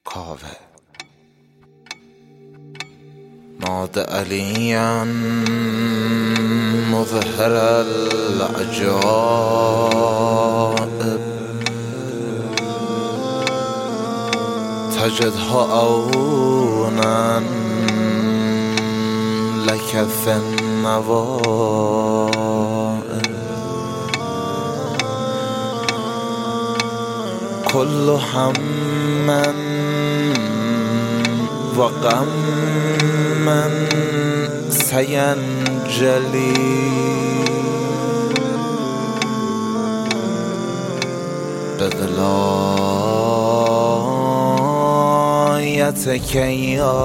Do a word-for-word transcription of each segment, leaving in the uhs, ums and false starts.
کاوه. ناد علیاً مظهر العجائب تجدها عونا لك في النوائب كل هم وغم سینجلی بولایتک یا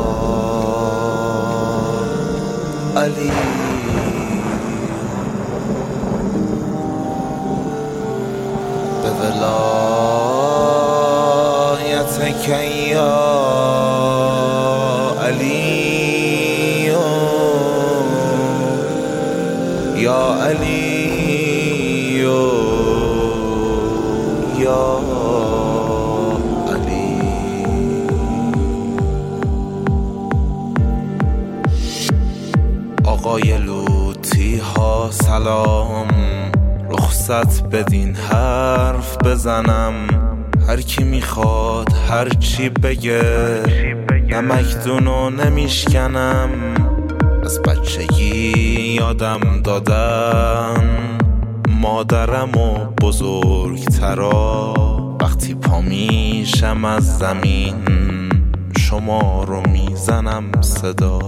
علی بولایتک یا علی یا علی یا علی. آقای لوطی ها سلام، رخصت بدین حرف بزنم. هر کی میخواد هر چی بگه، نمکدونو نمیشکنم. از بچگی یادم دادن مادرم و بزرگترا، وقتی پا میشم از زمین شما رو میزنم صدا.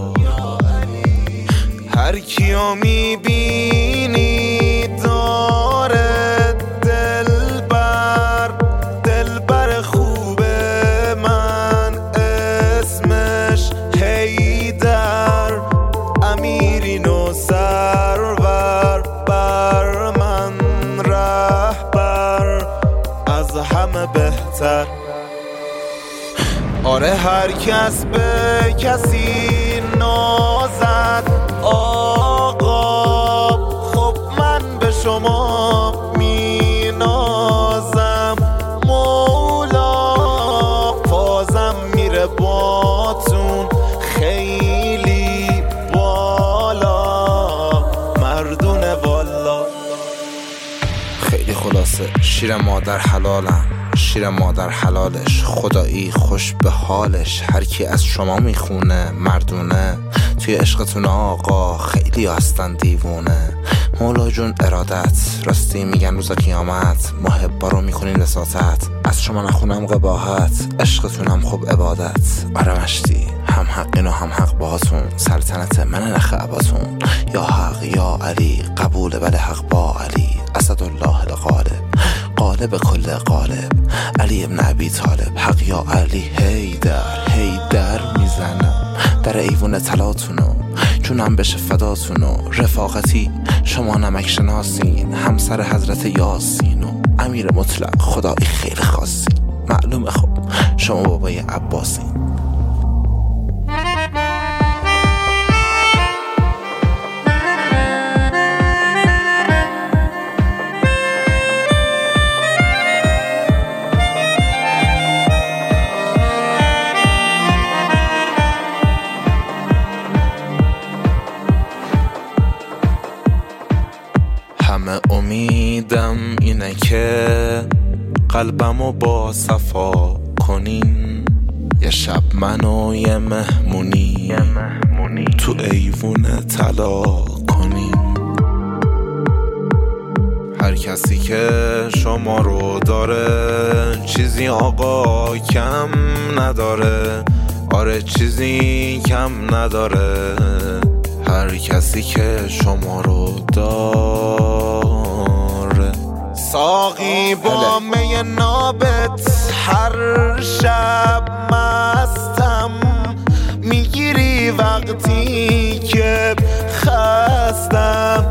هر کیو میبینی داره دلبر، دلبر خوبه من اسمش حیدر، امیرین و سرور بر من رهبر از همه بهتر. آره هر کس به کسی نازد آقا، خب من به شما می نازم مولا. فازم میره باتون خیلی بالا، مردونه والا. خیلی خلاصه شیر مادر حلالم، شیر مادر حلالش، خدایی خوش به حالش. هر کی از شما میخونه مردونه، توی عشقتون آقا خیلی هستن دیوونه. مولا جون ارادت، راستی میگن روز قیامت محبا رو میکنین وساطت. از شما نخونم قباحت، عشقتونم خوب عبادت. آره مشتی هم حقین و هم حق باهاتون، سلطنت من نخ عباتون. یا حق یا علی قبول بله حق با علی. اسدالله الغالب قالب کل قالب، علی ابن ابی طالب. حق یا علی حیدر حیدر میزنم در ایوون تلاتونو، جونم بشه فداتونو. رفاقتی شما نمک شناسین، همسر حضرت یاسین و امیر مطلق خدایی خیلی خاصی. معلومه خب شما بابای عباسین. همه امیدم اینه که قلبمو با صفا کنین. یه شب منو یه مهمونی تو ایوون طلا کنین. هر کسی که شما رو داره چیزی آقا کم نداره. آره چیزی کم نداره. هر کسی که شما رو داره. ساقی با می نابت هر شب مستم، میگیری وقتی که خستم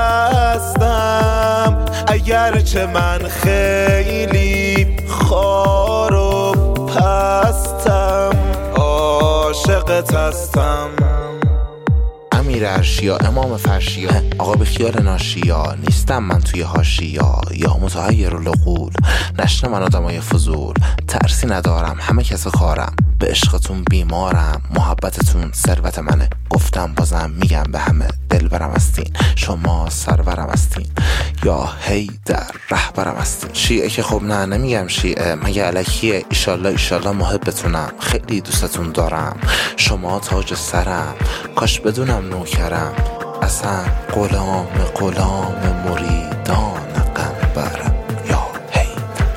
دستم. اگرچه من خیلی خار و پستم، عاشقت هستم. امیر ارشیا امام فرشیا آقا به خیال ناشیا نیستم من توی حاشیا یا متحیر العقول نشن من آدمای فضول ترسی ندارم همه کس خارم به عشقتون بیمارم محبتتون ثروت منه گفتم بازم میگم به همه دلبرم هستین شما سرورم هستین یا هی در رهبرم هستین شیعه که خب نه نمیگم شیعه مگه الکیه ایشالله ایشالله محبتونم خیلی دوستتون دارم شما تاج سرم کاش بدونم نوکرم اصلا غلام غلام مریدان قنبرم یا هی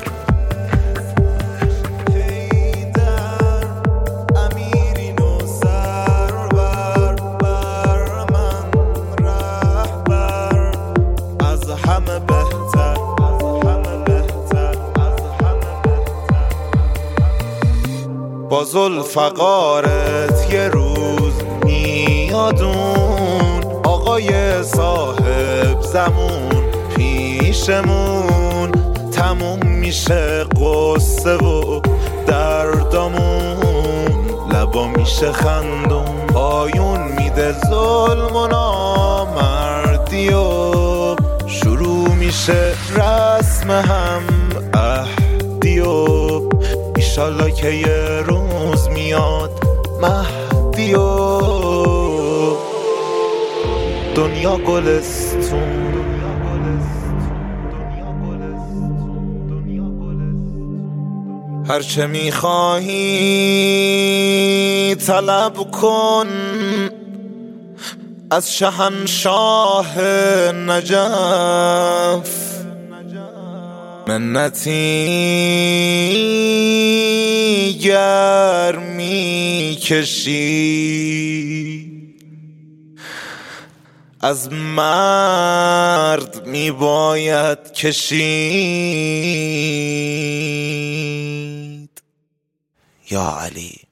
با ذوالفقارت یه روز میادون آقای صاحب زمون پیشمون تموم میشه قصه و دردامون لبا میشه خندون آیون میده ظلم و نامردی و شروع میشه رسم هم عهدی و ایشالله که یه روز میاد مهدی و دنیا گلستون هرچه میخواهی طلب کن از شهنشاه نجف منتی گر میکشی از مرد میباید کشید یا علی